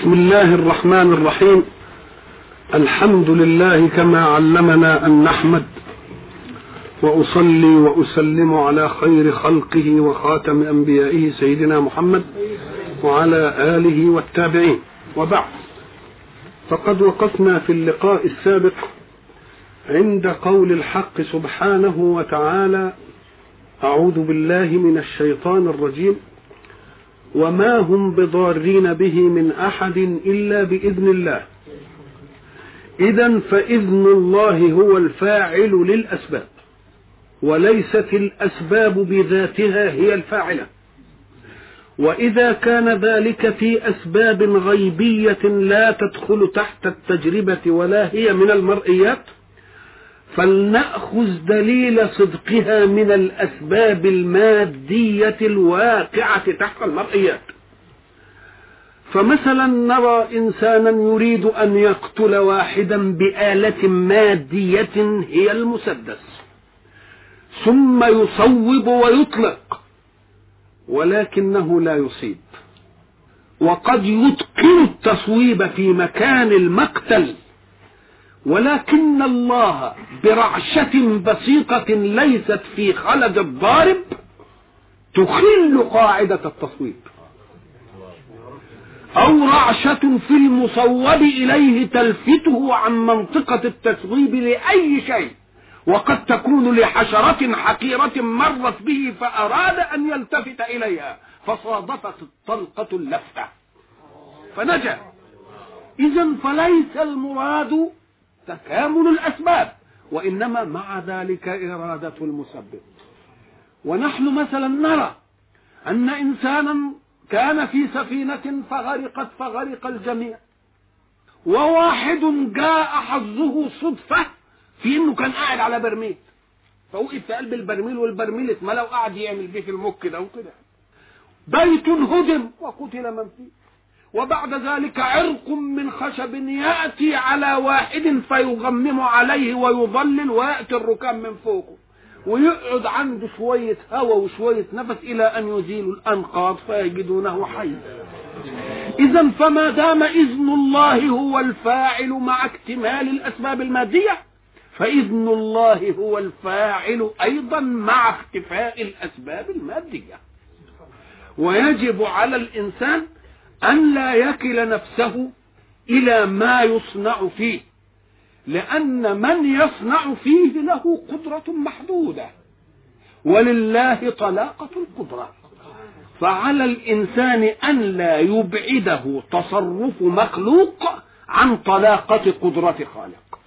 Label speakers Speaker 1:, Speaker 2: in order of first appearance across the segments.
Speaker 1: بسم الله الرحمن الرحيم. الحمد لله كما علمنا أن نحمد، وأصلي وأسلم على خير خلقه وخاتم أنبيائه سيدنا محمد وعلى آله والتابعين، وبعد. فقد وقفنا في اللقاء السابق عند قول الحق سبحانه وتعالى: أعوذ بالله من الشيطان الرجيم: وما هم بضارين به من أحد إلا بإذن الله. إذن فإذن الله هو الفاعل للأسباب، وليست الأسباب بذاتها هي الفاعلة. وإذا كان ذلك في أسباب غيبية لا تدخل تحت التجربة ولا هي من المرئيات، فلنأخذ دليل صدقها من الأسباب المادية الواقعة تحت المرئيات. فمثلا نرى إنسانا يريد أن يقتل واحدا بآلة مادية هي المسدس، ثم يصوب ويطلق، ولكنه لا يصيب. وقد يتقن التصويب في مكان المقتل، ولكن الله برعشة بسيطة ليست في خلد الضارب تخل قاعدة التصويب، أو رعشة في المصوب إليه تلفته عن منطقة التصويب لأي شيء، وقد تكون لحشرة حقيرة مرت به فأراد أن يلتفت إليها فصادفت الطلقة اللفتة فنجا. إذن فليس المراد تكامل الأسباب، وإنما مع ذلك إرادة المسبب. ونحن مثلا نرى أن إنسانا كان في سفينة فغرق الجميع، وواحد جاء حظه صدفة في إنه كان قاعد على برميل، فوقف في قلب البرميل، والبرميل اتملى وقعد يعمل بيه في المك كده وكده. بيت هدم وقتل من فيه، وبعد ذلك عرق من خشب يأتي على واحد فيغمم عليه ويضلل، ويأتي الركام من فوقه ويقعد عنده شوية هواء وشوية نفس إلى أن يزيل الأنقاض فيجدونه حي. إذن فما دام إذن الله هو الفاعل مع اكتمال الأسباب المادية، فإذن الله هو الفاعل أيضا مع اختفاء الأسباب المادية. ويجب على الإنسان أن لا يكل نفسه إلى ما يصنع فيه، لأن من يصنع فيه له قدرة محدودة، ولله طلاقة القدرة. فعلى الإنسان أن لا يبعده تصرف مخلوق عن طلاقة قدرة خالق.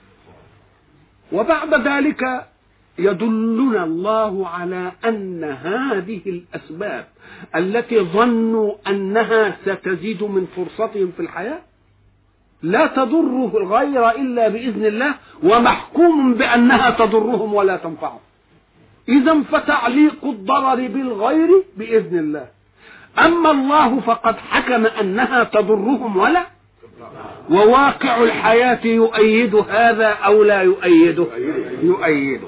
Speaker 1: وبعد ذلك يدلنا الله على أن هذه الأسباب التي ظنوا أنها ستزيد من فرصتهم في الحياة لا تضره الغير إلا بإذن الله، ومحكوم بأنها تضرهم ولا تنفعهم. إذن فتعليق الضرر بالغير بإذن الله، أما الله فقد حكم أنها تضرهم ولا، وواقع الحياة يؤيد هذا أو لا يؤيده؟ يؤيده.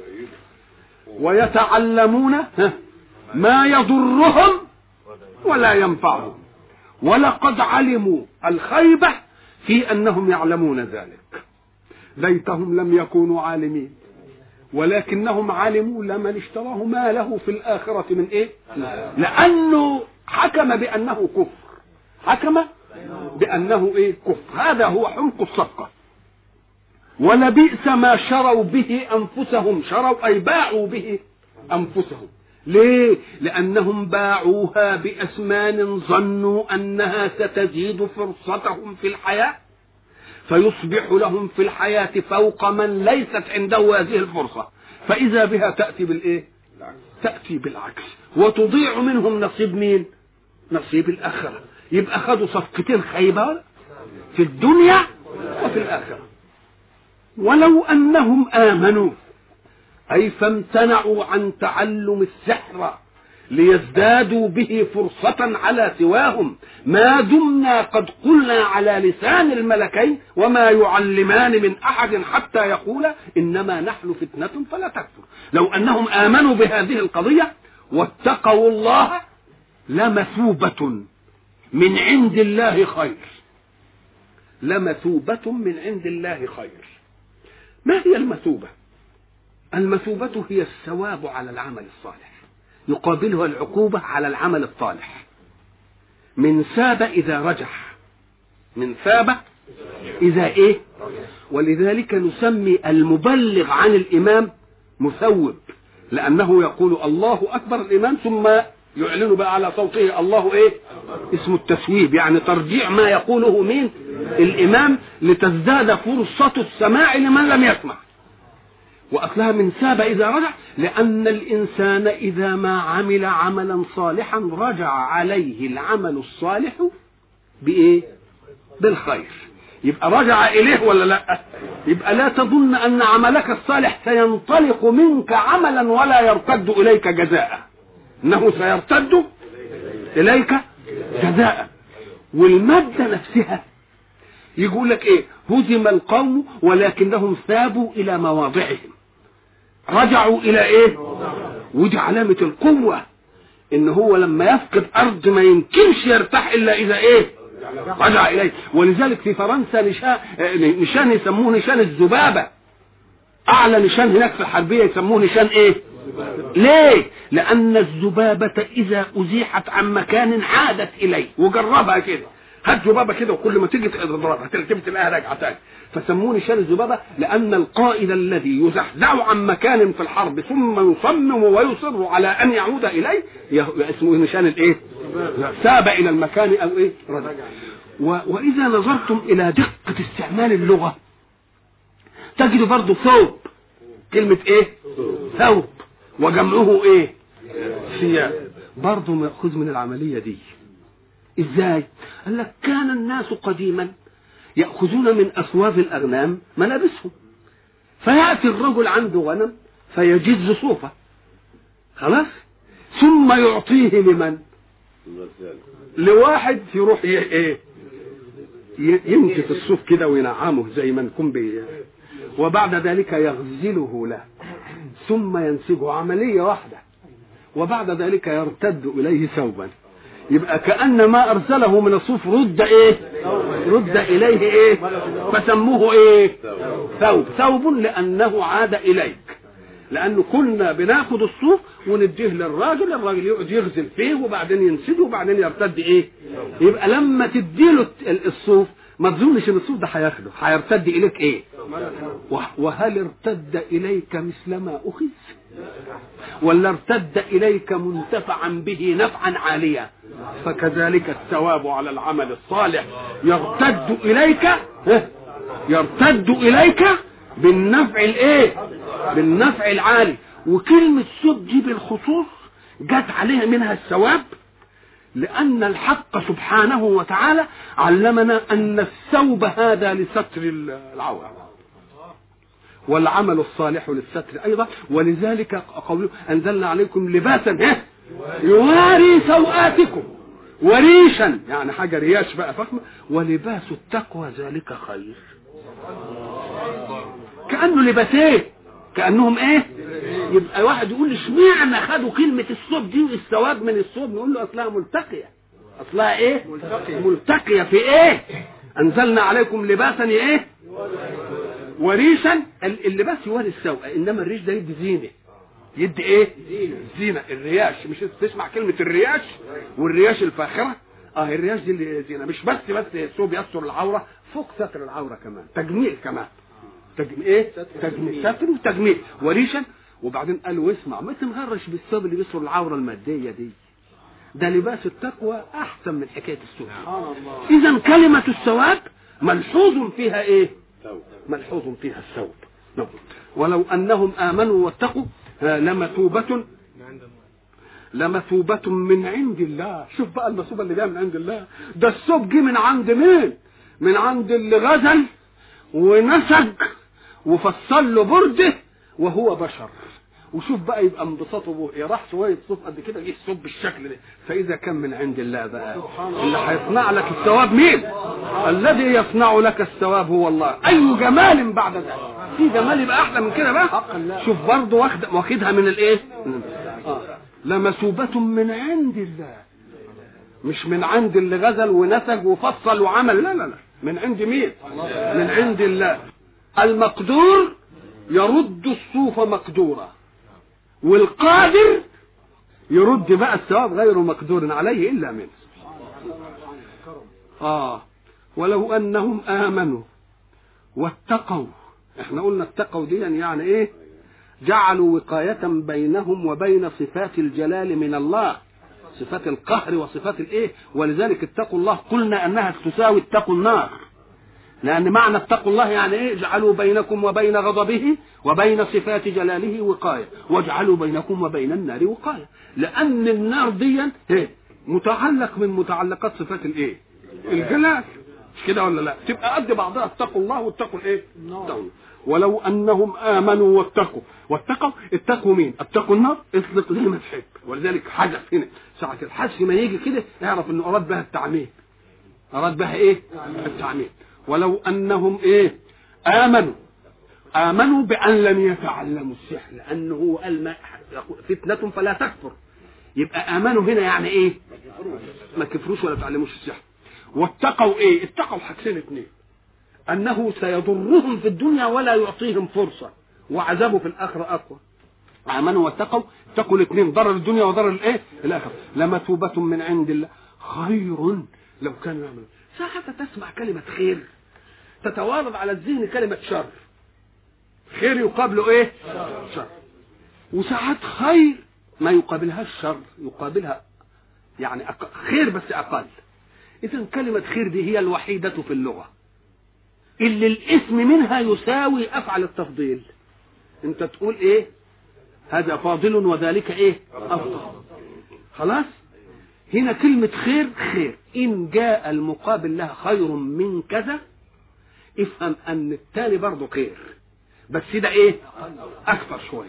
Speaker 1: ويتعلمون ما يضرهم ولا ينفعهم، ولقد علموا الخيبة في أنهم يعلمون ذلك. ليتهم لم يكونوا عالمين، ولكنهم علموا لمن اشتراه ما له في الآخرة من إيه؟ لأنه حكم بأنه كفر، حكم بأنه إيه؟ كفر. هذا هو حمق الصفقة. ولبئس ما شروا به أنفسهم، شروا أي باعوا به أنفسهم. ليه؟ لأنهم باعوها بأثمان ظنوا أنها ستزيد فرصتهم في الحياة، فيصبح لهم في الحياة فوق من ليست عنده هذه الفرصة، فإذا بها تأتي بالإيه؟ تأتي بالعكس، وتضيع منهم نصيب مين؟ نصيب الآخرة. يبقى أخذوا صفقتين خيبة في الدنيا وفي الآخرة. ولو أنهم آمنوا، أي فامتنعوا عن تعلم السحر ليزدادوا به فرصة على سواهم، ما دمنا قد قلنا على لسان الملكين: وما يعلمان من أحد حتى يقولا إنما نحن فتنة فلا تكفر. لو أنهم آمنوا بهذه القضية واتقوا الله لمثوبة من عند الله خير. لمثوبة من عند الله خير. ما هي المثوبة؟ المثوبة هي الثواب على العمل الصالح، يقابلها العقوبة على العمل الطالح. من ثاب إذا رجح، من ثاب إذا إيه. ولذلك نسمي المبلغ عن الإمام مثوب، لأنه يقول الله أكبر الإمام ثم يعلن بقى على صوته الله إيه، اسم التثويب، يعني ترجيع ما يقوله مين، الإمام، لتزداد فرصة السماع لمن لم يسمع. وأصلها من ثاب إذا رجع، لأن الإنسان إذا ما عمل عملا صالحا رجع عليه العمل الصالح بإيه؟ بالخير. يبقى رجع إليه ولا لا؟ يبقى لا تظن أن عملك الصالح سينطلق منك عملا ولا يرتد إليك جزاء، إنه سيرتد إليك جزاء. والمادة نفسها يقول لك إيه؟ هزم القوم ولكنهم ثابوا إلى مواضعهم، رجعوا إلى إيه؟ ودي علامة القوة، إن هو لما يفقد أرض ما يمكنش يرتاح إلا إذا إيه؟ رجع إليه. ولذلك في فرنسا نشان يسموه نشان الذبابة، أعلى نشان هناك في الحربية يسموه نشان إيه؟ ليه؟ لأن الذبابة إذا أزيحت عن مكان عادت إليه. وجربها كده، هات ذبابة كده وكل ما تيجي تضربها تلاقيها راجعة تاني. فسموه نشان الذبابة لأن القائد الذي يزحزح عن مكان في الحرب ثم يصمم ويصر على أن يعود إليه اسمه نشان الإيه؟ ساب إلى المكان أو إيه؟ رجع. وإذا نظرتم إلى دقة استعمال اللغة تجد برضو ثوب، كلمة إيه؟ ثوب، وجمعه إيه؟ ثياب، برضو مأخوذ من العملية دي. إزاي؟ قال لك كان الناس قديما يأخذون من أثواب الأغنام ملابسهم، فيأتي الرجل عنده غنم فيجز صوفه خلاص، ثم يعطيه لمن؟ لواحد يروح ايه ينكت الصوف كده وينعمه زي ما نكون وبعد ذلك يغزله له ثم ينسجه، عملية واحدة، وبعد ذلك يرتد إليه ثوبا. يبقى كأن ما أرسله من الصوف رد إيه؟ رد إليه إيه؟ فسموه إيه؟ ثوب. ثوب لأنه عاد إليك، لأنه كنا بناخد الصوف ونديه للراجل، الراجل يقعد يغزل فيه وبعدين ينسجه وبعدين يرتد إيه؟ يبقى لما تديله الصوف ما تظنش ان الصوف ده هياخده، هيرتد إليك إيه؟ وهل ارتد إليك مثل ما أخذ؟ ولا ارتد إليك منتفعا به نفعا عاليا؟ فكذلك الثواب على العمل الصالح يرتد إليك بالنفع الايه؟ بالنفع العالي. وكلمة ثوب دي بالخصوص جت عليها منها الثواب، لأن الحق سبحانه وتعالى علمنا أن الثوب هذا لستر العورة، والعمل الصالح للستر أيضا. ولذلك قوله أنزلنا عليكم لباسا يواري سوآتكم وريشا، يعني حاجة رياش بقى فخمة، ولباس التقوى ذلك خير. كأنه لباسين، كأنهم ايه؟ يبقى واحد يقول اشمعنى خدوا كلمة الثوب دي والثواب من الثوب؟ نقول له اصلها ملتقية. اصلها ايه؟ ملتقية في ايه؟ انزلنا عليكم لباسا ايه؟ وريشا. اللباس يواري السوء، انما الريش ده يدي زينة. يدي ايه؟ زينة. الرياش، مش تسمع كلمة الرياش والرياش الفاخرة؟ الرياش دي اللي زينة، مش بس الثوب يستر العورة، فوق ستر العورة كمان تجميل، كمان ايه؟ تجميل، ستر وتجميل وريشا. وبعدين قال واسمع، ما تنغرش بالثوب اللي بيستر العورة المادية دي، ده لباس التقوى احسن من حكاية الثوب. اذا كلمة الثواب ملحوظ فيها ايه؟ ملحوظ فيها الثوب. ولو انهم امنوا واتقوا لمثوبة من عند الله. شوف بقى المثوبة اللي جايه من عند الله، ده الثوب جه من عند مين؟ من عند اللي غزل ونسج وفصل له برده وهو بشر. وشوف بقى يبقى انبساطه به، راح شويه صوف قد كده جه الصوب بالشكل ده. فاذا كان من عند الله بقى، اللي هيصنع لك الثواب مين؟ الذي يصنع لك الثواب هو الله. اي جمال بعد ذلك، في جمال يبقى احلى من كده بقى؟ شوف برضه واخدها من الايه؟ لمثوبة من عند الله. مش من عند اللي غزل ونسج وفصل وعمل، لا لا لا، من عند مين؟ من عند الله. المقدور يرد الصوف مقدورا، والقادر يرد بقى الثواب غير مقدور عليه إلا منه. ولو أنهم آمنوا واتقوا، احنا قلنا اتقوا دي يعني ايه؟ جعلوا وقاية بينهم وبين صفات الجلال من الله، صفات القهر وصفات الايه، ولذلك اتقوا الله قلنا انها تساوي اتقوا النار، لان معنى اتقوا الله يعني ايه؟ جعلوا بينكم وبين غضبه وبين صفات جلاله وقاية، واجعلوا بينكم وبين النار وقاية، لان النار دي متعلق من متعلقات صفات الايه؟ الجلال، مش كده ولا لا؟ تبقى قد بعضها اتقوا الله واتقوا الايه؟ النار. ولو انهم امنوا اتقوا مين؟ اتقوا النار، اطلق زي ما تحب، ولذلك حذف هنا ساعة الحذف ما يجي كده اعرف انه اراد بها التعميم، اراد بها ايه؟ التعميم. ولو انهم ايه؟ امنوا بان لم يتعلموا السحر، لانه هو قال فتنة فلا تكفر، يبقى امنوا هنا يعني ايه؟ ما كفروش ولا تعلموش السحر. واتقوا ايه؟ اتقوا حاجتين اتنين، انه سيضرهم في الدنيا ولا يعطيهم فرصة، وعذابه في الاخرة اقوى. امنوا واتقوا، اتقوا الاثنين، ضرر الدنيا وضرر الايه؟ الاخرة. لمثوبة من عند الله خير لو كانوا يعملون. ساعة تسمع كلمة خير تتوارد على الذهن كلمة شر، خير يقابله ايه؟ شر. وساعات خير ما يقابلها الشر، يقابلها يعني خير بس اقل. اذا كلمة خير دي هي الوحيدة في اللغة اللي الاسم منها يساوي افعل التفضيل. انت تقول ايه؟ هذا فاضل وذلك ايه؟ افضل. خلاص؟ هنا كلمة خير خير، ان جاء المقابل لها خير من كذا افهم ان التالي برضه خير، بس ده ايه؟ اكثر شوية.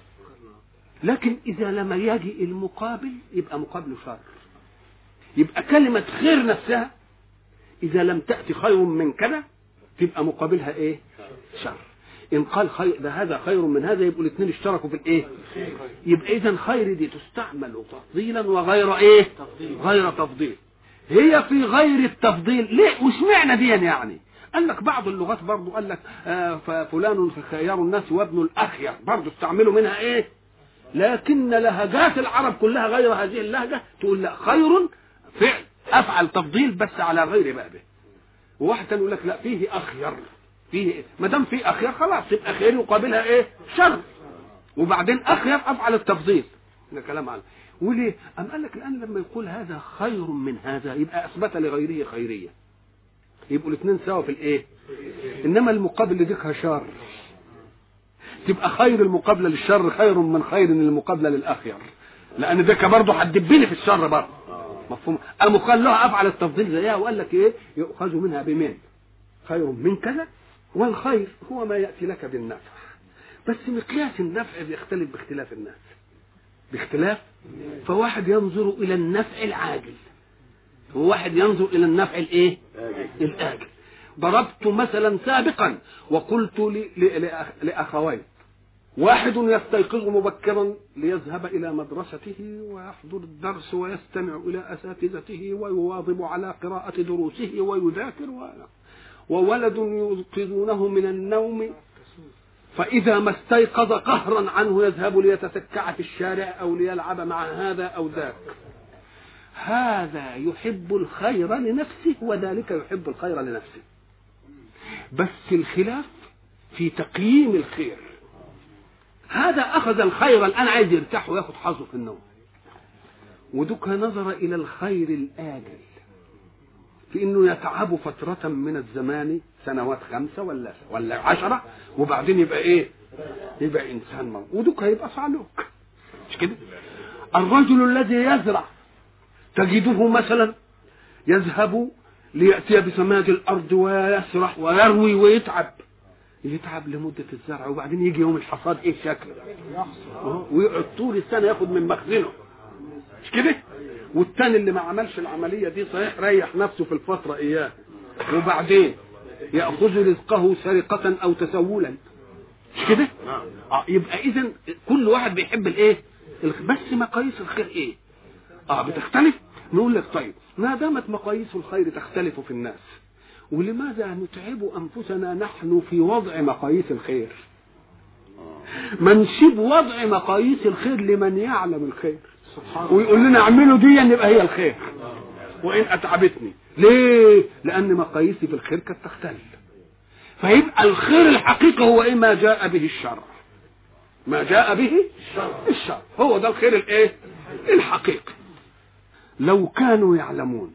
Speaker 1: لكن اذا لم يجي المقابل يبقى مقابله شر. يبقى كلمة خير نفسها اذا لم تأتي خير من كذا تبقى مقابلها ايه؟ شر. ان قال خير ده هذا خير من هذا يبقوا الاثنين اشتركوا في الايه؟ يبقى اذا خير دي تستعمل تفضيلا وغير ايه؟ غير تفضيل. هي في غير التفضيل ليه؟ وش معنى دي يعني؟ قال لك بعض اللغات برضو قال لك فلان خيار الناس وابن الاخير، برضو استعملوا منها ايه؟ لكن لهجات العرب كلها غير هذه اللهجة تقول لا، خير فعل افعل تفضيل بس على غير بابه. وواحد يقول لك لا فيه اخير، فيه ما دام فيه اخير خلاص يبقى خير يقابلها ايه؟ شر. وبعدين اخير افعل التفضيل، ده كلام عنه. وليه؟ ام قال لك الان لما يقول هذا خير من هذا يبقى اثبت لغيره خيريه، يبقوا الاثنين سوا في الايه؟ انما المقابل اللي ديكها شر تبقى خير المقابله للشر خير من خير المقابله للاخير، لان ده برضه هتدبني في الشر برضه. مفهوم؟ قاموا قال له افعل التفضيل زيها وقال لك ايه؟ يؤخذ منها بمن؟ خير من كذا. والخير هو ما ياتي لك بالنفع، بس مقياس النفع بيختلف باختلاف الناس، باختلاف. فواحد ينظر الى النفع العاجل وواحد ينظر الى النفع الايه؟ الاجل. ضربت مثلا سابقا وقلت لاخوين، واحد يستيقظ مبكرا ليذهب إلى مدرسته ويحضر الدرس ويستمع إلى أساتذته ويواظب على قراءة دروسه ويذاكر، وولد يوقظونه من النوم فإذا ما استيقظ قهرا عنه يذهب ليتسكع في الشارع أو ليلعب مع هذا أو ذاك. هذا يحب الخير لنفسه وذلك يحب الخير لنفسه، بس الخلاف في تقييم الخير. هذا أخذ الخير الآن عايز يرتاح وياخد حظه في النوم، ودك نظر إلى الخير الآجل في إنه يتعب فترة من الزمان، سنوات 5 ولا 10، وبعدين يبقى إيه؟ يبقى إنسان موت، ودك هيبقى صعلوك، مش كده؟ الرجل الذي يزرع تجده مثلا يذهب ليأتي بسماد الأرض ويسرح ويروي ويتعب لمدة الزرع، وبعدين يجي يوم الحصاد ايه شكله؟ ويقعد طول السنة ياخد من مخزنه، مش كده؟ والتاني اللي ما عملش العملية دي صحيح ريح نفسه في الفترة اياه، وبعدين يأخذ رزقه سرقة او تسولا، مش كده؟ يبقى اذا كل واحد بيحب الايه؟ بس مقاييس الخير ايه؟ بتختلف. نقول لك طيب ما دامت مقاييس الخير تختلف في الناس، ولماذا نتعب أنفسنا نحن في وضع مقاييس الخير؟ ما نسيب وضع مقاييس الخير لمن يعلم الخير ويقول لنا اعملوا دي يبقى هي الخير وإن أتعبتني. ليه؟ لأن مقاييسي في الخير كانت تختلف. فيبقى الخير الحقيقي هو إيه؟ ما جاء به الشرع، ما جاء به الشرع هو ده الخير الايه الحقيقي. لو كانوا يعلمون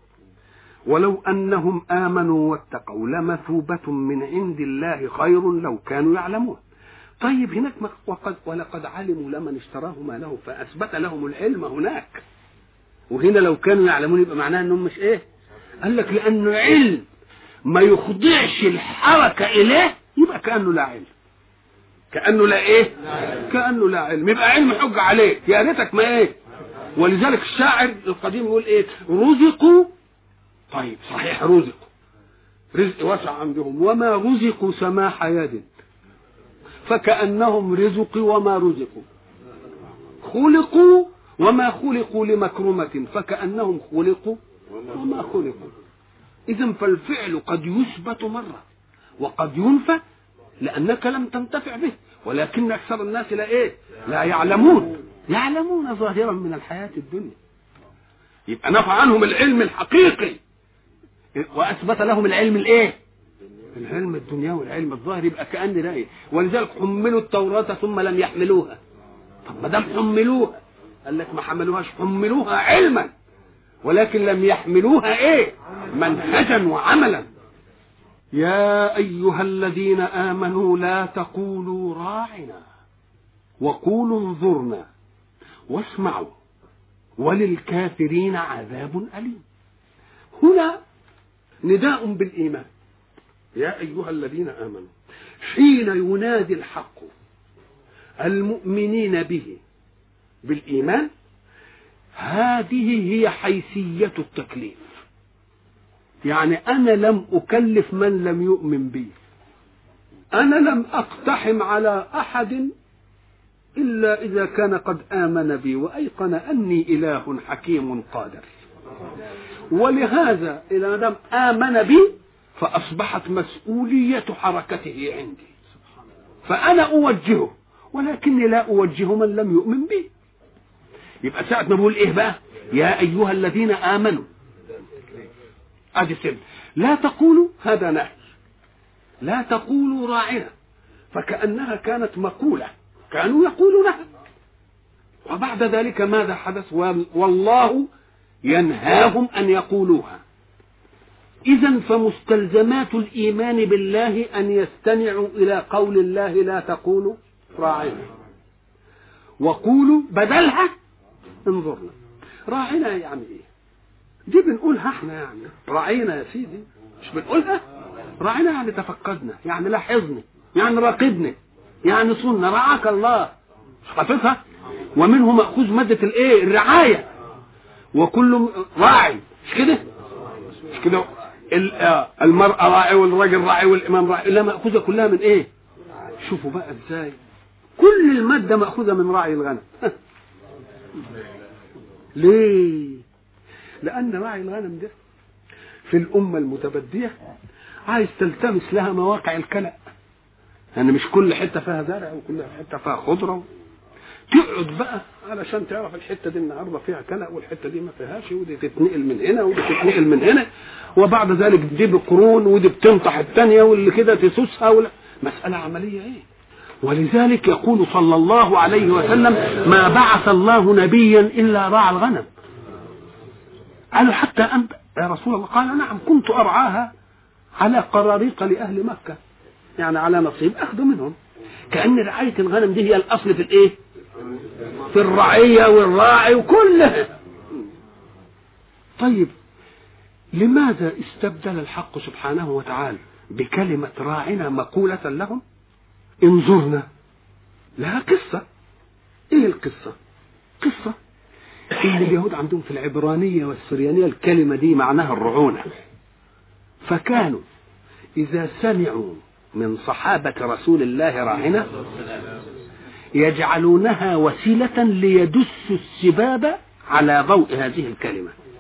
Speaker 1: ولو أنهم آمنوا واتقوا لمثوبة من عند الله خير لو كانوا يعلمون. طيب هناك ولقد علموا لمن اشتراه ما له فأثبت لهم العلم هناك، وهنا لو كانوا يعلمون يبقى معناه انهم مش ايه؟ قال لك لأنه علم ما يخضعش الحركة إليه يبقى كأنه لا علم، كأنه لا ايه؟ كأنه لا علم، يبقى علم حجة عليك يا ريتك ما ايه. ولذلك الشاعر القديم يقول ايه؟ رزقوا، طيب صحيح رزقوا، رزق واسع عندهم، وما رزقوا سماح يد فكأنهم رزقوا وما رزقوا، خلقوا وما خلقوا لمكرمة فكأنهم خلقوا وما خلقوا. إذن فالفعل قد يثبت مرة وقد ينفى لأنك لم تنتفع به، ولكن أكثر الناس لا إيه؟ لا يعلمون، يعلمون ظاهرا من الحياة الدنيا. يبقى نفع عنهم العلم الحقيقي وأثبت لهم العلم الإيه؟ العلم الدنيا والعلم الظاهر، يبقى كأن لا إيه. ولذلك حملوا التوراة ثم لم يحملوها. طب ما دام حملوها، قال لك ما حملوهاش، حملوها علما ولكن لم يحملوها إيه؟ منهجا وعملا. يا أيها الذين آمنوا لا تقولوا راعنا وقولوا انظرنا واسمعوا وللكافرين عذاب أليم. هنا نداء بالإيمان، يا أيها الذين آمنوا، حين ينادي الحق المؤمنين به بالإيمان هذه هي حيثية التكليف. يعني أنا لم أكلف من لم يؤمن بي، أنا لم أقتحم على أحد إلا إذا كان قد آمن بي وأيقن أني إله حكيم قادر. ولهذا إذا ما دام آمن بي فأصبحت مسؤولية حركته عندي، فأنا أوجهه ولكني لا أوجه من لم يؤمن بي. يبقى ساعة ما بقول إيه بقى؟ يا أيها الذين آمنوا، أدي سن لا تقولوا، هذا نهي، لا تقولوا راعنا، فكأنها كانت مقولة كانوا يقولونها، وبعد ذلك ماذا حدث؟ والله ينهاهم أن يقولوها. إذن فمستلزمات الإيمان بالله أن يستمعوا إلى قول الله لا تقولوا راعنا وقولوا بدلها انظرنا. راعنا يعني إيه؟ دي بنقولها احنا، يعني راعينا يا سيدي، مش بنقولها راعينا يعني تفقدنا، يعني لاحظنا، يعني راقبنا، يعني صننا، رعاك الله، مش حافظها؟ ومنه مأخوذ مادة الايه؟ الرعاية، وكل راعي، مش كده؟ مش كده؟ المرأة راعي والراجل راعي والإمام راعي، لا مأخوذة كلها من ايه؟ شوفوا بقى ازاي كل المادة مأخوذة من راعي الغنم. ليه؟ لأن راعي الغنم ده في الأمة المتبدية عايز تلتمس لها مواقع الكلأ، يعني مش كل حتة فيها زرع وكل حتة فيها خضرة، تقعد بقى علشان تعرف الحتة دي النهارده فيها كلأ والحتة دي ما فيهاش، ودي تتنقل من هنا ودي تتنقل من هنا، وبعد ذلك دي بقرون ودي بتنطح الثانية واللي كده تسوسها، ولا مسألة عملية ايه. ولذلك يقول صلى الله عليه وسلم ما بعث الله نبيا إلا راعى الغنم. قالوا حتى أنت يا رسول الله؟ قال نعم، كنت أرعاها على قراريق لأهل مكة، يعني على نصيب أخذ منهم، كأن رعاية الغنم دي هي الأصل في الإيه؟ في الرعية والراعي وكلها. طيب لماذا استبدل الحق سبحانه وتعالى بكلمة راعنا مقولة لهم؟ انظرنا لها قصة. ايه القصة؟ قصة ان اليهود عندهم في العبرانية والسريانية الكلمة دي معناها الرعونة، فكانوا اذا سمعوا من صحابة رسول الله راعنا يجعلونها وسيلة ليدسوا السباب على ضوء هذه الكلمة.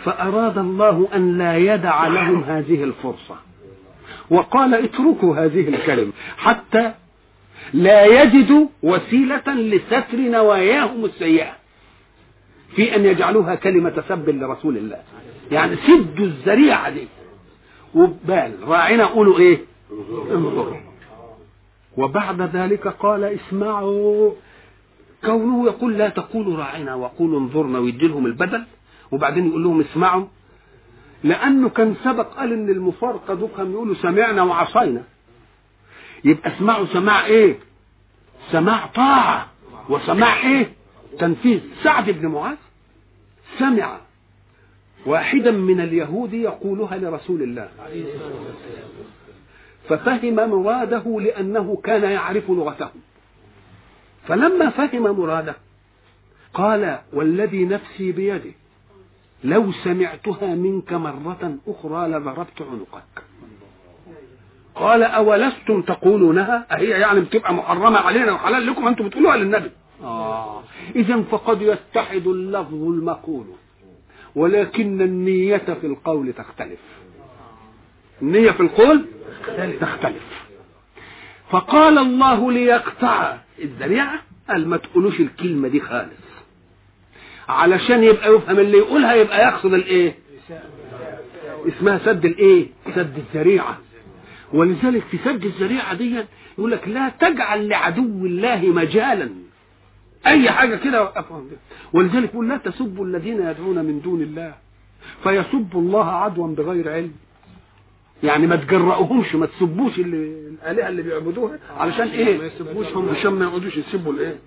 Speaker 1: فأراد الله أن لا يدع لهم هذه الفرصة، وقال اتركوا هذه الكلمة حتى لا يجدوا وسيلة لستر نواياهم السيئة في أن يجعلوها كلمة سب لرسول الله. يعني سدوا الذريعة دي، وبال راعنا قولوا ايه؟ انظروا. وبعد ذلك قال اسمعوا. كونه يقول لا تقولوا راعنا وقولوا انظرنا ويدي لهم البدل، وبعدين يقول لهم اسمعوا، لأنه كان سبق قال ان المفارقة دول كانوا يقولوا سمعنا وعصينا. يبقى اسمعوا سماع ايه؟ سماع طاعة، وسماع ايه؟ تنفيذ. سعد بن معاذ سمع واحدا من اليهود يقولها لرسول الله ففهم مراده لأنه كان يعرف لغته، فلما فهم مراده قال والذي نفسي بيده لو سمعتها منك مرة أخرى لضربت عنقك. قال أولستم تقولونها؟ أهي يعني بتبقى محرمة علينا وحلال لكم أنتم بتقولوها للنبي؟ إذن فقد يتحد اللفظ المقول، ولكن النية في القول تختلف. النية في القول تختلف. فقال الله ليقطع الذريعة قال ما تقولوش الكلمة دي خالص، علشان يبقى يفهم اللي يقولها يبقى يقصد الايه؟ اسمها سد الايه؟ سد الذريعة. ولذلك في سد الذريعة دي يقول لك لا تجعل لعدو الله مجالا، اي حاجة كده افهم. ولذلك يقول لا تسبوا الذين يدعون من دون الله فيسبوا الله عدوا بغير علم. يعني ما تجرؤهمش، ما تسبوش الآلهة اللي بيعبدوها علشان ايه؟ ما يسبوشهم عشان ما يقعدوش يسبوا الايه؟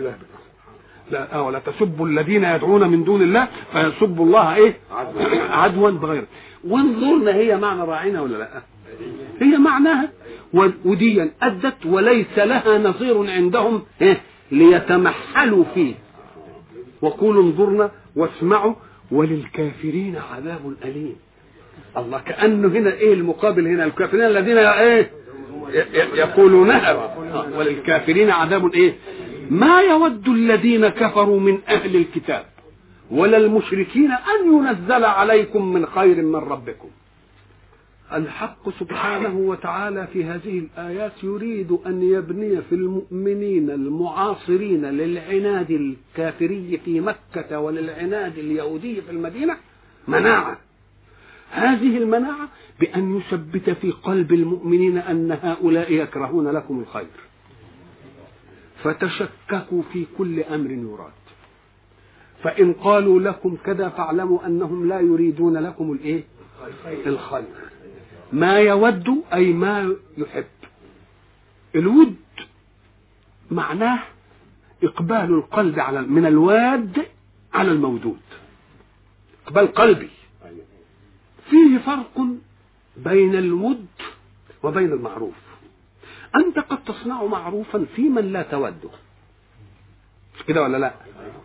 Speaker 1: لا ولا تسبوا الذين يدعون من دون الله فيسبوا الله ايه؟ عدوا بغير. وانظرنا هي معنى راعينا ولا لا؟ هي معناها وديا أدت وليس لها نظير عندهم إيه؟ ليتمحلوا فيه. وقولوا انظرنا واسمعوا وللكافرين عذاب أليم. الله، كأنه هنا ايه المقابل؟ هنا الكافرين الذين ايه يقولونها، وللكافرين عذاب ايه. ما يود الذين كفروا من أهل الكتاب ولا المشركين أن ينزل عليكم من خير من ربكم. الحق سبحانه وتعالى في هذه الآيات يريد أن يبني في المؤمنين المعاصرين للعناد الكافري في مكة وللعناد اليهودي في المدينة مناعة. هذه المناعة بأن يثبت في قلب المؤمنين أن هؤلاء يكرهون لكم الخير، فتشككوا في كل أمر يراد. فإن قالوا لكم كذا فاعلموا أنهم لا يريدون لكم الإيه؟ الخير. ما يود أي ما يحب. الود معناه إقبال القلب على من الواد على المودود، إقبال قلبي. فيه فرق بين الود وبين المعروف. أنت قد تصنع معروفا في من لا توده، كده ولا لا؟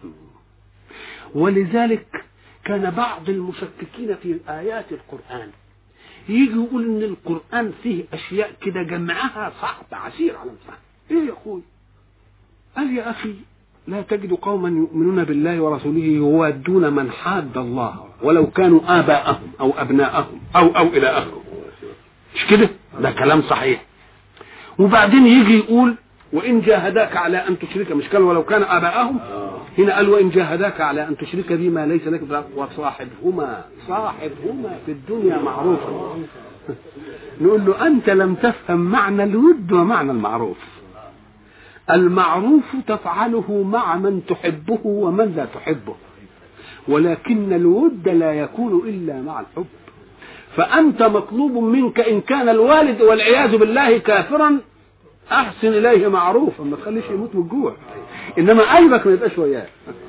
Speaker 1: ولذلك كان بعض المشككين في آيات القرآن يجي يقول ان القرآن فيه اشياء كده جمعها صعب عسير على الفهم. ايه يا اخوي؟ قال يا اخي لا تجد قوما يؤمنون بالله ورسوله يوادون من حاد الله ولو كانوا آباءهم او ابناءهم او الى اخره. مش كده؟ ده كلام صحيح. وبعدين يجي يقول وان جاهداك على ان تشرك، مش قال ولو كان آباءهم؟ هنا قال وإن جاهداك على أن تشرك بما ليس لك وصاحبهما في الدنيا معروفا. نقول له أنت لم تفهم معنى الود ومعنى المعروف. المعروف تفعله مع من تحبه ومن لا تحبه، ولكن الود لا يكون إلا مع الحب. فأنت مطلوب منك إن كان الوالد والعياذ بالله كافرا أحسن إليه معروفا، ما تخليش يموت من الجوع، إنما قلبك ما يبقاش وياه.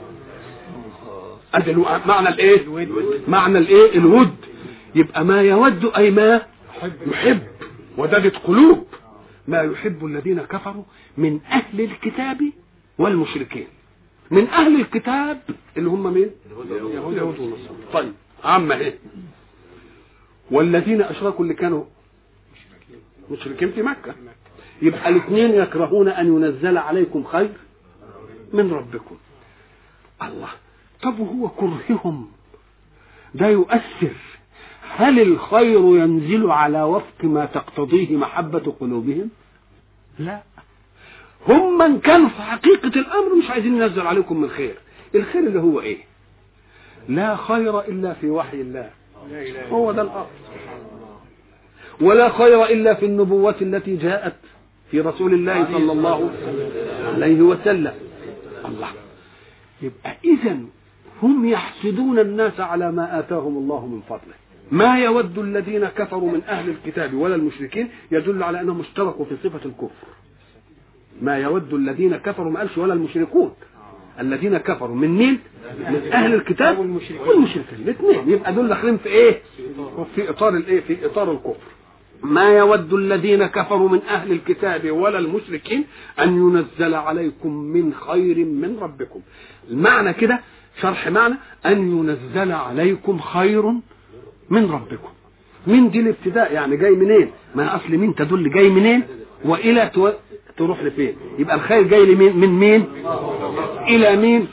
Speaker 1: معنى الإيه؟ معنى الإيه؟ الود. يبقى ما يود أي ما يحب، ودادت قلوب. ما يحب الذين كفروا من أهل الكتاب والمشركين. من أهل الكتاب اللي هم مين؟ يهود ونصارى. طيب عامة إيه؟ والذين أشركوا اللي كانوا مشركين في مكة. يبقى الاثنين يكرهون أن ينزل عليكم خير من ربكم. الله، طب هو كرههم ده يؤثر. هل الخير ينزل على وفق ما تقتضيه محبة قلوبهم؟ لا، هم من كانوا في حقيقة الأمر مش عايزين ينزل عليكم من خير. الخير اللي هو إيه؟ لا خير إلا في وحي الله، هو ده الأصل. ولا خير إلا في النبوة التي جاءت في رسول الله صلى الله عليه وسلم. الله، يبقى إذن هم يحسدون الناس على ما آتاهم الله من فضله. ما يود الذين كفروا من أهل الكتاب ولا المشركين يدل على أنهم اشتركوا في صفة الكفر. ما يود الذين كفروا، ما قالش ولا المشركون، الذين كفروا من مين؟ من أهل الكتاب والمشركين الاثنين، يبقى دول داخلين في إيه؟ في إطار الإيه؟ في إطار الكفر. ما يود الذين كفروا من أهل الكتاب ولا المشركين أن ينزل عليكم من خير من ربكم. المعنى كده شرح معنى أن ينزل عليكم خير من ربكم. من دي الابتداء، يعني جاي منين؟ ما أصل مين تدل جاي منين وإلى تروح لفين. يبقى الخير جاي لمين؟ من مين إلى مين؟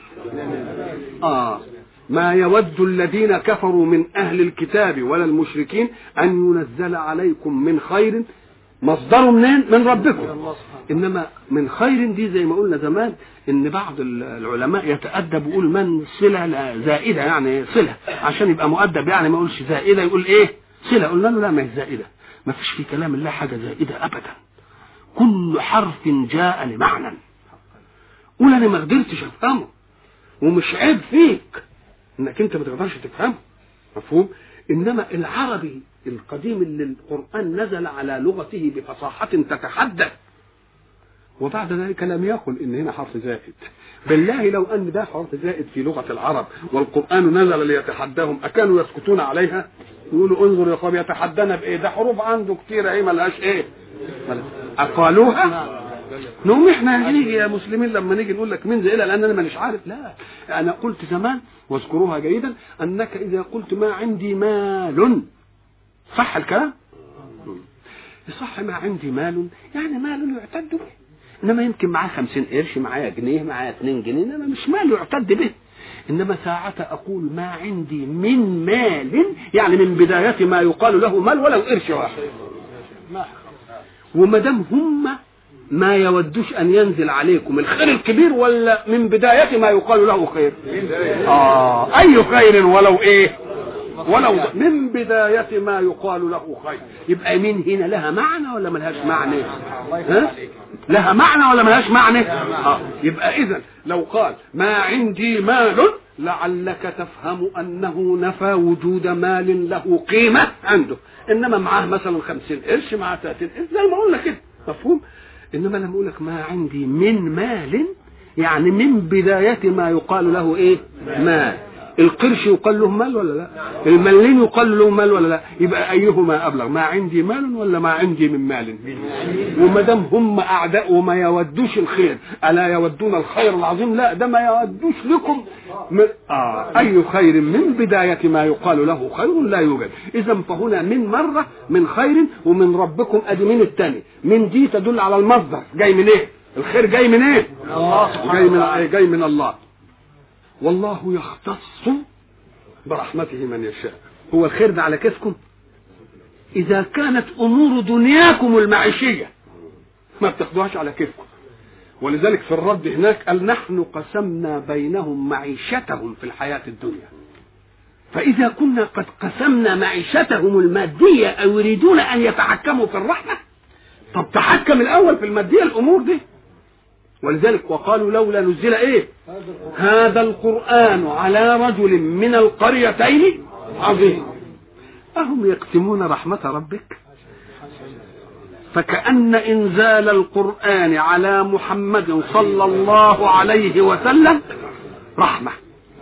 Speaker 1: ما يود الذين كفروا من أهل الكتاب ولا المشركين أن ينزل عليكم من خير. مصدره منين؟ من ربكم. إنما من خير دي زي ما قلنا زمان إن بعض العلماء يتأدب ويقول من صلة زائدة، يعني صلة عشان يبقى مؤدب، يعني ما يقولش زائدة، يقول إيه؟ صلة. قلنا له لا، ما هي زائدة، ما فيش في كلام الله حاجة زائدة أبدا. كل حرف جاء لمعنى. قول أنا ما قدرتش أفهمه، ومش عيب فيك انك انت ما تقدرش تفهمه، مفهوم؟ انما العربي القديم اللي القرآن نزل على لغته بفصاحة تتحدث، وبعد ذلك لم يقل ان هنا حرف زائد. بالله لو ان ده حرف زائد في لغة العرب والقرآن نزل ليتحداهم أكانوا يسكتون عليها؟ يقولوا انظر يا اخوان يتحدانا بايه؟ ده حروف عنده كتير ايه ملهاش ايه؟ اقالوها. نقوم احنا نيجي يا مسلمين لما نيجي نقول لك من زي لان انا مانيش عارف. لا، انا قلت زمان واذكروها جيدا انك اذا قلت ما عندي مال، صح الكلام؟ صح، ما عندي مال يعني مال يعتد به، انما يمكن معاه 50 قرش، معايا جنيه، معايا 2 جنيه، انما مش مال يعتد به. انما ساعة اقول ما عندي من مال، يعني من بداية ما يقال له مال ولو قرش واحد. وما دام هم ما يودوش ان ينزل عليكم الخير الكبير، ولا من بداية ما يقال له خير؟ اي خير ولو ايه؟ ولو من بداية ما يقال له خير. يبقى مين هنا لها معنى ولا ملهاش معنى؟ لها معنى ولا ملهاش معنى؟ يبقى اذا لو قال ما عندي مال لعلك تفهم انه نفى وجود مال له قيمة عنده، انما معاه مثلا 50 قرش، معاه 30 قرش، زي ما قلنا كده، مفهوم؟ انما لما اقول لك ما عندي من مال، يعني من بداية ما يقال له ايه؟ مال. القرش يقال له مال ولا لا؟ الملين يقال له مال ولا لا؟ يبقى ايهما ابلغ، ما عندي مال ولا ما عندي من مال؟ وما دام هم اعداء وما يودوش الخير، الا يودون الخير العظيم؟ لا، ده ما يودوش لكم اي خير من بداية ما يقال له خير لا يوجد. اذا فهنا من مرة من خير ومن ربكم، ادي من الثاني، من دي تدل على المصدر، جاي من ايه؟ الخير جاي من ايه؟ جاي من الله. والله يختص برحمته من يشاء. هو الخير ده على كيفكم؟ إذا كانت أمور دنياكم المعيشية ما بتاخدوهاش على كيفكم. ولذلك في الرد هناك قال نحن قسمنا بينهم معيشتهم في الحياة الدنيا. فإذا كنا قد قسمنا معيشتهم المادية أو يريدون أن يتحكموا في الرحمة، طب تحكم الأول في المادية الأمور دي. ولذلك وقالوا لولا نزل ايه هذا القرآن على رجل من القريتين عظيم أهم يقسمون رحمة ربك. فكأن إنزال القرآن على محمد صلى الله عليه وسلم رحمة،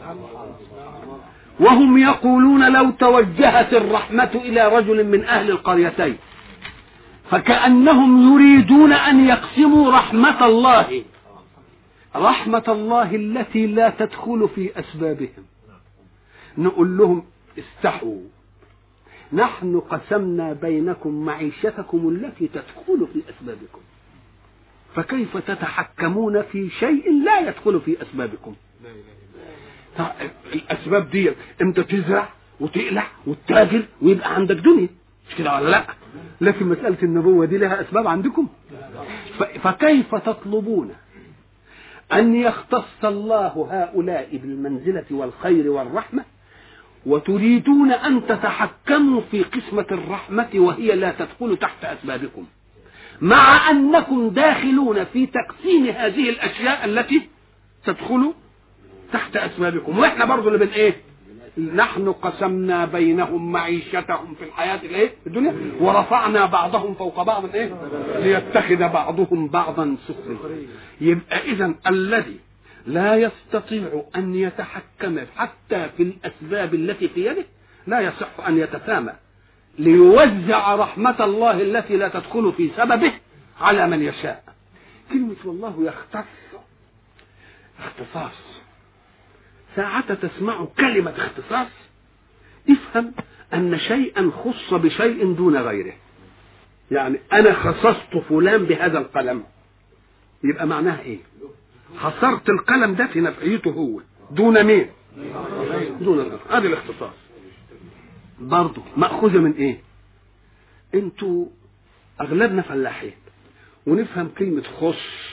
Speaker 1: وهم يقولون لو توجهت الرحمة إلى رجل من أهل القريتين، فكأنهم يريدون أن يقسموا رحمة الله، رحمة الله التي لا تدخل في أسبابهم. نقول لهم استحوا، نحن قسمنا بينكم معيشتكم التي تدخل في أسبابكم، فكيف تتحكمون في شيء لا يدخل في أسبابكم؟ الأسباب دي امتى تزرع وتقلع وتتاجر ويبقى عندك دنيا، مش كده ولا لا؟ لكن مسألة النبوة دي لها أسباب عندكم. فكيف تطلبون أن يختص الله هؤلاء بالمنزلة والخير والرحمة وتريدون أن تتحكموا في قسمة الرحمة وهي لا تدخل تحت أسبابكم، مع أنكم داخلون في تقسيم هذه الأشياء التي تدخل تحت أسبابكم. وإحنا برضو اللي إيه؟ نحن قسمنا بينهم معيشتهم في الحياة الإيه؟ الدنيا ورفعنا بعضهم فوق بعض إيه؟ ليتخذ بعضهم بعضا سخريا. يبقى إذن الذي لا يستطيع أن يتحكم حتى في الأسباب التي في يده لا يصح أن يتسامى ليوزع رحمة الله التي لا تدخل في سببه على من يشاء. كلمة والله يختص اختصاص، ساعة تسمع كلمة اختصاص افهم أن شيئا خص بشيء دون غيره. يعني أنا خصصت فلان بهذا القلم، يبقى معناها إيه؟ حصرت القلم ده في نفعيته هو دون مين؟ دون الآخر. هذا الاختصاص برضه مأخوذة من إيه؟ أنتوا أغلبنا فلاحين ونفهم كلمة خص.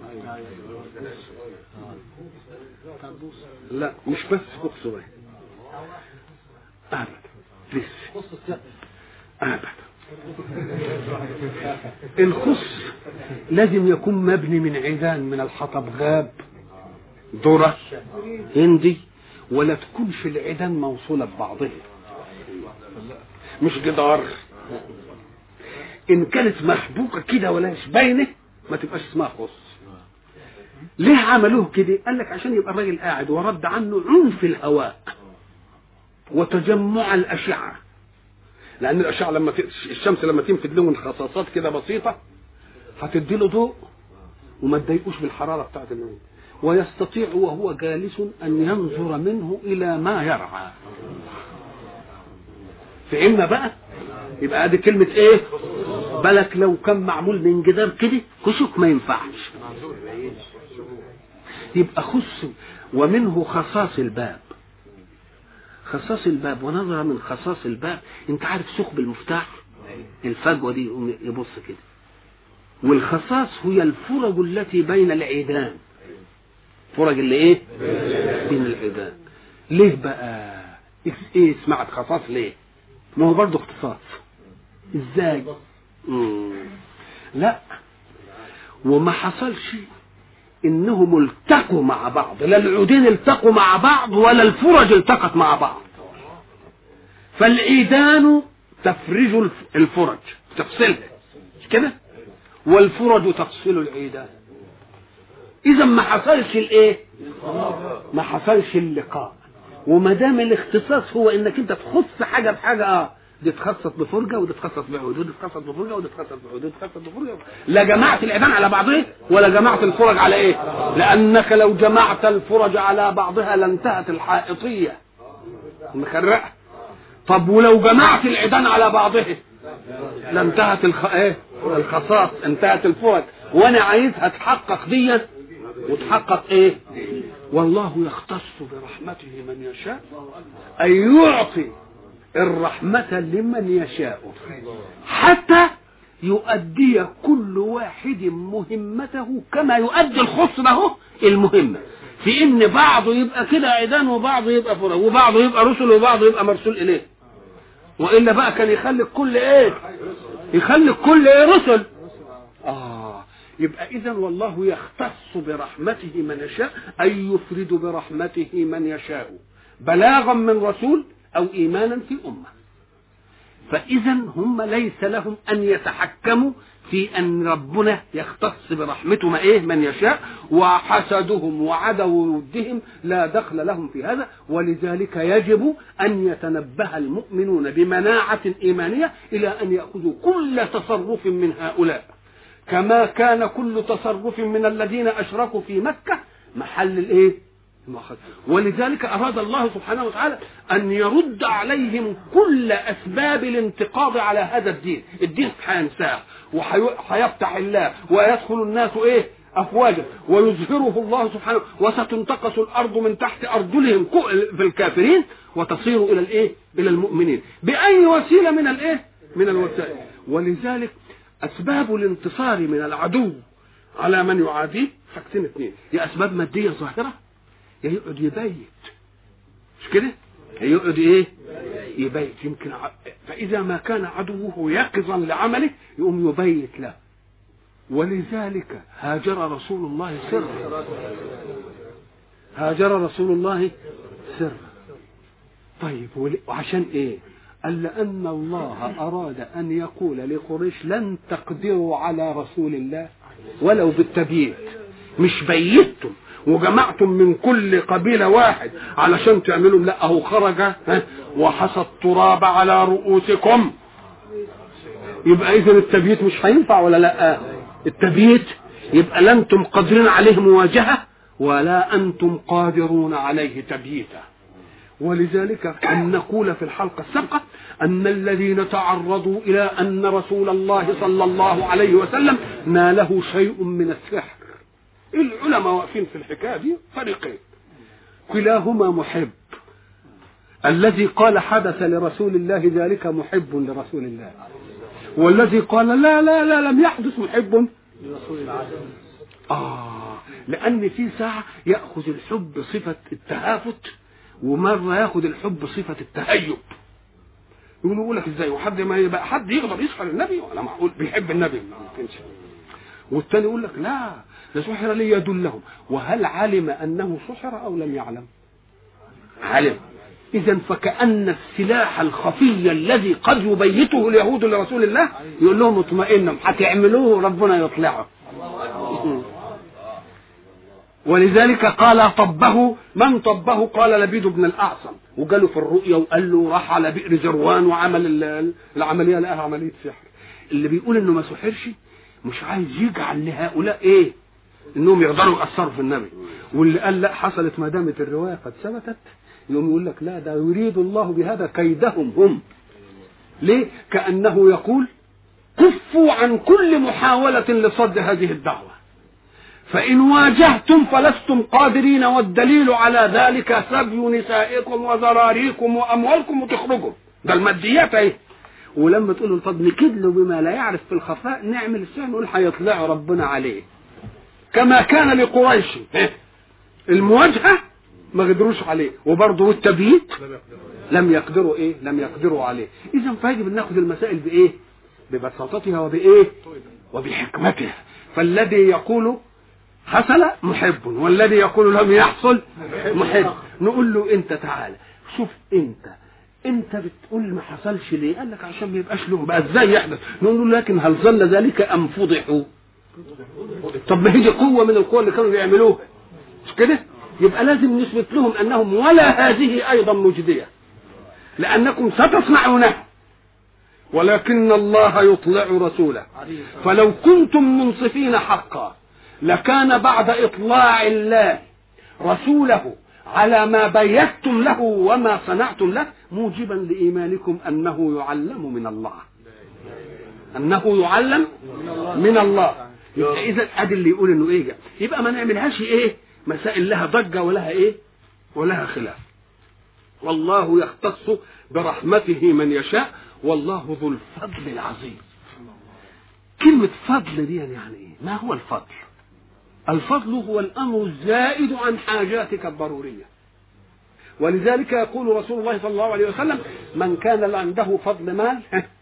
Speaker 1: لا مش بس خص واحد أبدا، لسه أبدا. الخص لازم يكون مبني من عيدان من الحطب، غاب، ذرة، هندي، ولا تكونش العيدان موصولة ببعضها، مش جدار. إن كانت محبوكة كده ولا مش باينة ما تبقاش اسمها خص. ليه عملوه كده؟ قال لك عشان يبقى الراجل قاعد ورد عنه عنف الهواء وتجمع الأشعة، لأن الأشعة لما الشمس لما تنفذ لهم خصاصات كده بسيطة هتدي له ضوء وما تضايقوش بالحرارة بتاعت النوم، ويستطيع وهو جالس أن ينظر منه إلى ما يرعى. فهمنا بقى؟ يبقى هذه كلمة إيه؟ بالك لو كان معمول من جدار كده كشك ما ينفعش. يبقى خص. ومنه خصاص الباب، خصاص الباب ونظرة من خصاص الباب. انت عارف ثقب المفتاح الفجوة دي يبص كده، والخصاص هي الفرج التي بين العيدان، فرج اللي ايه بين العيدان. ليه بقى ايه اسمعت خصاص؟ ليه؟ ما هو برضه اختصاص. ازاي؟ لا، وما حصلش انهم التقوا مع بعض، لا العودين التقوا مع بعض ولا الفرج التقت مع بعض. فالعيدان تفرج الفرج تفصلها كده، والفرج تفصل العيدان. اذا ما حصلش الايه؟ ما حصلش اللقاء. وما دام الاختصاص هو انك انت تخص حاجه بحاجه، دي تخصص بفرجه ودي تخصص بعود ودي تخصص بفرجه ودي تخصص بعود ودي تخصص بفرجه، لا جمعت العيدان على بعضها ولا جمعت الفرج على ايه؟ لانك لو جمعت الفرج على بعضها لانتهت الحائطيه مخرقه. طب ولو جمعت العيدان على بعضها لانتهت الخصاص، انتهت الفرج. وانا عايزها تحقق دي وتحقق ايه؟ والله يختص برحمته من يشاء، أن يعطي الرحمة لمن يشاء حتى يؤدي كل واحد مهمته كما يؤدي الخص له المهمة، في ان بعضه يبقى كده عيدان وبعضه يبقى فرج وبعضه يبقى رسل وبعضه يبقى مرسول اليه. وإلا بقى كان يخلي كل ايه؟ يخلي كل ايه؟ رسل. يبقى إذن والله يختص برحمته من يشاء، أي يفرد برحمته من يشاء بلاغا من رسول أو إيمانا في أمة. فإذا هم ليس لهم أن يتحكموا في أن ربنا يختص برحمته من يشاء، وحسدهم وعدو ودهم لا دخل لهم في هذا. ولذلك يجب أن يتنبه المؤمنون بمناعة إيمانية إلى أن يأخذوا كل تصرف من هؤلاء، كما كان كل تصرف من الذين أشركوا في مكة محل الايه؟ ولذلك أراد الله سبحانه وتعالى أن يرد عليهم كل أسباب الانتقاض على هذا الدين. الدين هينساه وهيفتح الله ويدخل الناس أفواجا ويظهره الله سبحانه، وستنتقص الأرض من تحت أرجلهم في الكافرين وتصير إلى الإيه؟ إلى المؤمنين بأي وسيلة من الإيه؟ من الوسائل. ولذلك أسباب الانتصار من العدو على من يعاديه حاجتين اثنين، يا أسباب مادية ظاهرة يا يقعد يبيت، مش كده؟ يقعد إيه؟ يبيت. يمكن فإذا ما كان عدوه يقظا لعمله يقوم يبيت له. ولذلك هاجر رسول الله سرا، هاجر رسول الله سرا. طيب وعشان ايه؟ قال لأن الله أراد أن يقول لقريش لن تقدروا على رسول الله ولو بالتبييت، مش بيتم وجمعتم من كل قبيلة واحد علشان تعملوا، لا هو خرج وحصى التراب على رؤوسكم. يبقى إذن التبييت مش هينفع ولا لا؟ التبييت يبقى لا انتم قادرين عليه مواجهة ولا أنتم قادرون عليه تبييتا. ولذلك أن نقول في الحلقة السابقة أن الذين تعرضوا إلى أن رسول الله صلى الله عليه وسلم ناله شيء من السحر، العلماء واقفين في الحكاية دي فريقين، كلاهما محب. الذي قال حدث لرسول الله ذلك محب لرسول الله، والذي قال لا لا لا لم يحدث محب لرسول الله. لأن في ساعة يأخذ الحب صفة التهافت، ومرة ياخد الحب صفة التهيب. يقول لك ازاي وحد ما يبقى حد يقدر يسحر النبي ولا معقول بيحب النبي؟ ما يمكنش. والتاني يقول لك لا ده سحر ليدلهم. وهل علم أنه سحر أو لم يعلم؟ علم. إذا فكأن السلاح الخفي الذي قد يبيته اليهود لرسول الله يقول لهم اطمئنوا هتعملوه ربنا يطلعه. ولذلك قال طبه من طبه؟ قال لبيد بن الأعصم، وقالوا في الرؤيا وقال له راح على بئر جروان وعمل العملية لقاها عملية سحر. اللي بيقول انه ما سحرش مش عايز يجعل لهؤلاء ايه؟ انهم يقدروا يأثروا في النبي. واللي قال لا حصلت ما دامت الرواية قد ثبتت يقوم يقول لك لا ده يريد الله بهذا كيدهم هم. ليه؟ كأنه يقول كفوا عن كل محاولة لصد هذه الدعوة، فإن واجهتم فلستم قادرين، والدليل على ذلك سبي نسائكم وذراريكم وأموالكم وتخرجوا، ده الماديات اهي. ولما تقولوا طب نكدله بما لا يعرف في الخفاء نعمل السحر، نقول هيطلعوا ربنا عليه كما كان لقريش المواجهة ما قدروش عليه، وبرضه التبييت لم يقدروا ايه؟ لم يقدروا عليه. اذا فيجب ان ناخذ المسائل بايه؟ ببساطتها وبايه؟ وبحكمتها. فالذي يقول حصل محب، والذي يقول لم يحصل محب. نقول له انت تعالى شوف انت بتقول ما حصلش ليه؟ قال لك عشان ما يبقاش لهم بقى ازاي يحدث. نقول له لكن هل ظل ذلك ام فضحوا؟ طب ما هي دي قوه من القوى اللي كانوا بيعملوها، مش كده؟ يبقى لازم نثبت لهم انهم ولا هذه ايضا مجديه، لانكم ستصنعونها ولكن الله يطلع رسوله. فلو كنتم منصفين حقا لكان بعد اطلاع الله رسوله على ما بيتم له وما صنعتم له موجبا لإيمانكم أنه يعلم من الله، أنه يعلم من الله. يبقى إذا أدي اللي يقول إنه إيه، يبقى ما نعملهاش إيه مسائل لها ضجة ولها إيه ولها خلاف. والله يختص برحمته من يشاء والله ذو الفضل العظيم. كلمة فضل دي يعني إيه؟ ما هو الفضل؟ الفضل هو الأمر الزائد عن حاجاتك الضرورية. ولذلك يقول رسول الله صلى الله عليه وسلم من كان عنده فضل مال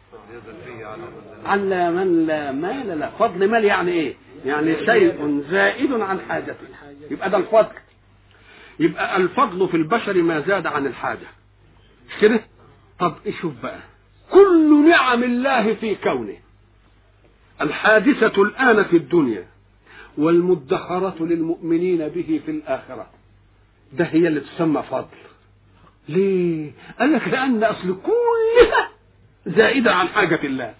Speaker 1: على من لا مال لا. فضل مال يعني ايه؟ يعني شيء زائد عن حاجته، يبقى ده الفضل. يبقى الفضل في البشر ما زاد عن الحاجة، مش كده؟ طب شوف بقى كل نعم الله في كونه الحادثة الآن في الدنيا والمدخرة للمؤمنين به في الآخرة، ده هي اللي تسمى فضل. ليه؟ قال لك لأن أصل كلها زائدة عن حاجة الله،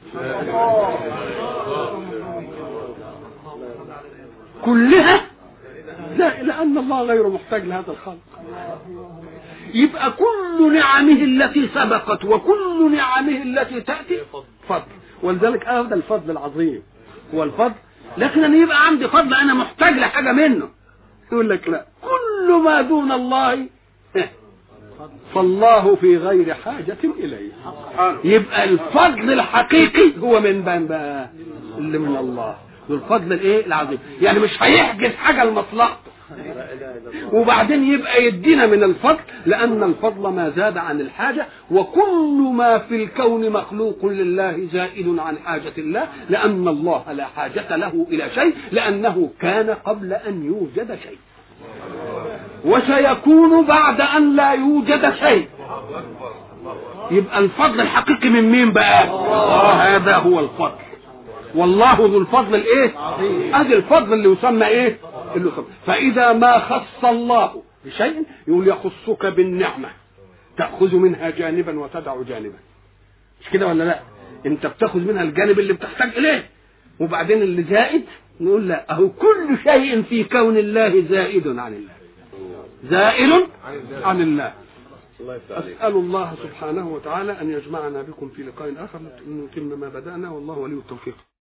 Speaker 1: كلها لأن الله غير محتاج لهذا الخلق. يبقى كل نعمه التي سبقت وكل نعمه التي تأتي فضل. ولذلك هذا الفضل العظيم هو الفضل لكن أنا يبقى عندي فضل أنا محتاج لحاجة منه، يقول لك لا، كل ما دون الله فالله في غير حاجة إليه. يبقى الفضل الحقيقي هو من بقى اللي من الله، والفضل الايه العظيم، يعني مش هيحجز حاجة لمصلحته، وبعدين يبقى يدينا من الفضل، لأن الفضل ما زاد عن الحاجة، وكل ما في الكون مخلوق لله زائد عن حاجة الله، لأن الله لا حاجة له إلى شيء، لأنه كان قبل أن يوجد شيء، وسيكون بعد أن لا يوجد شيء. يبقى الفضل الحقيقي من مين بقى؟ هذا هو الفضل، والله ذو الفضل الايه؟ ادي الفضل اللي يسمى ايه؟ اللي يسمى. فاذا ما خص الله بشيء يقول يخصك بالنعمه، تاخذ منها جانبا وتدع جانبا، مش كده ولا لا؟ انت بتاخذ منها الجانب اللي بتحتاج اليه، وبعدين اللي زائد نقول لا، اهو كل شيء في كون الله زائد عن الله، زائل عن الله. أسأل الله سبحانه وتعالى أن يجمعنا بكم في لقاء آخر نتم ما بدأنا، والله ولي التوفيق.